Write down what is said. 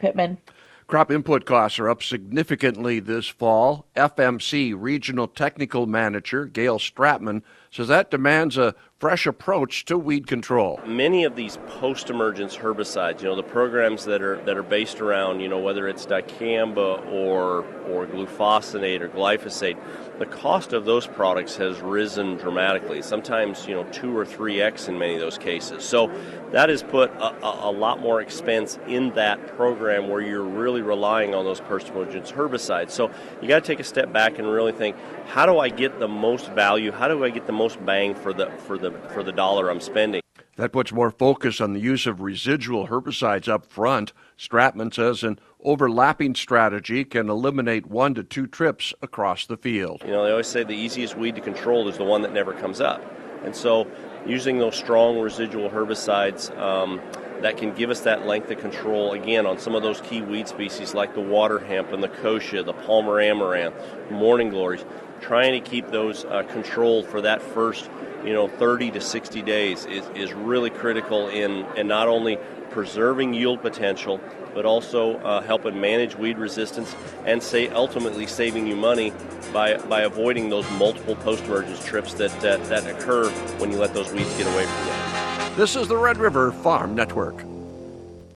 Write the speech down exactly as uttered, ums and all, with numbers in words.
Pittman. Crop input costs are up significantly this fall. F M C Regional Technical Manager Gail Stratman says that demands a fresh approach to weed control. Many of these post-emergence herbicides, you know, the programs that are that are based around, you know, whether it's dicamba or or glufosinate or glyphosate, the cost of those products has risen dramatically, sometimes, you know, two or three x in many of those cases. So that has put a, a, a lot more expense in that program where you're really relying on those post-emergence herbicides. So you got to take a step back and really think, how do I get the most value? How do I get the most bang for the for the for the dollar I'm spending? That puts more focus on the use of residual herbicides up front. Stratman says an overlapping strategy can eliminate one to two trips across the field. You know, they always say the easiest weed to control is the one that never comes up. And so using those strong residual herbicides um, that can give us that length of control, again, on some of those key weed species like the water hemp and the kochia, the Palmer amaranth, morning glories, trying to keep those uh, controlled for that first, you know, thirty to sixty days is, is really critical in, in not only preserving yield potential, but also uh, helping manage weed resistance and say ultimately saving you money by by avoiding those multiple post-emergence trips that, that, that occur when you let those weeds get away from you. This is the Red River Farm Network.